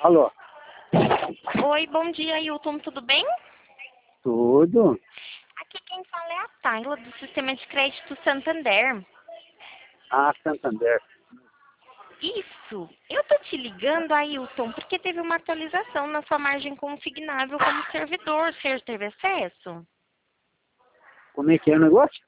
Alô? Oi, bom dia, Ailton, tudo bem? Tudo? Aqui quem fala é a Tayla, do Sistema de Crédito Santander. Ah, Santander. Isso, eu tô te ligando, Ailton, porque teve uma atualização na sua margem consignável como servidor. O senhor teve acesso? Como é que é o negócio?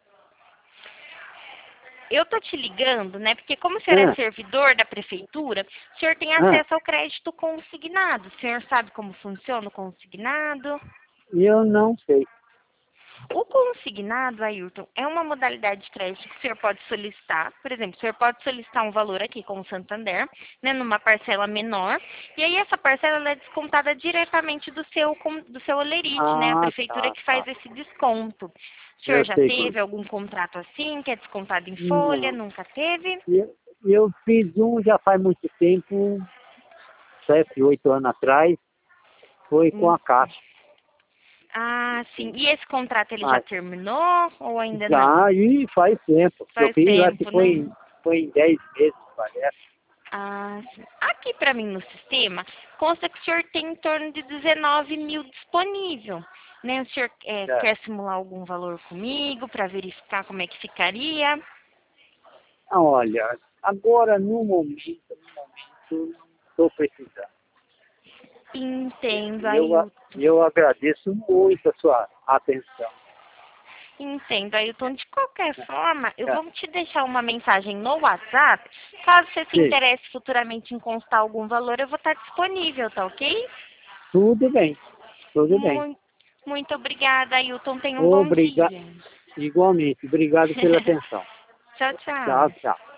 Eu tô te ligando, né, porque como o senhor é Ah, servidor da prefeitura, o senhor tem ah, acesso ao crédito consignado. O senhor sabe como funciona o consignado? eu não sei. O consignado, Ailton, é uma modalidade de crédito que o senhor pode solicitar. Por exemplo, o senhor pode solicitar um valor aqui com o Santander, né, numa parcela menor, e aí essa parcela ela é descontada diretamente do seu holerite, né, a Ah, prefeitura tá, que faz tá. esse desconto. O senhor Eu já sei como. teve algum contrato assim, que é descontado em folha? Não. Nunca teve? Eu fiz um já faz muito tempo, 7, 8 anos atrás, foi com Hum. a Caixa. Ah, sim. E esse contrato ele já Mas terminou ou ainda não? já, e faz tempo. Eu Faz fiz, acho que tempo, né? foi em 10 meses, parece. Ah, sim. Aqui para mim no sistema, consta que o senhor tem em torno de 19 mil disponível. Né? O senhor É. quer simular algum valor comigo para verificar como é que ficaria? Ah, olha, agora no momento, não estou precisando. Entendo, Eu, Ailton. eu agradeço muito a sua atenção. Entendo, Ailton. De qualquer forma, eu É, vou te deixar uma mensagem no WhatsApp. Caso você se sim, interesse futuramente em constar algum valor, eu vou estar disponível, tá ok? tudo bem, tudo bem. Muito, muito obrigada, Ailton. Tenha um bom Obrigado, dia. igualmente, obrigado pela atenção. Tchau, Tchau, tchau. tchau.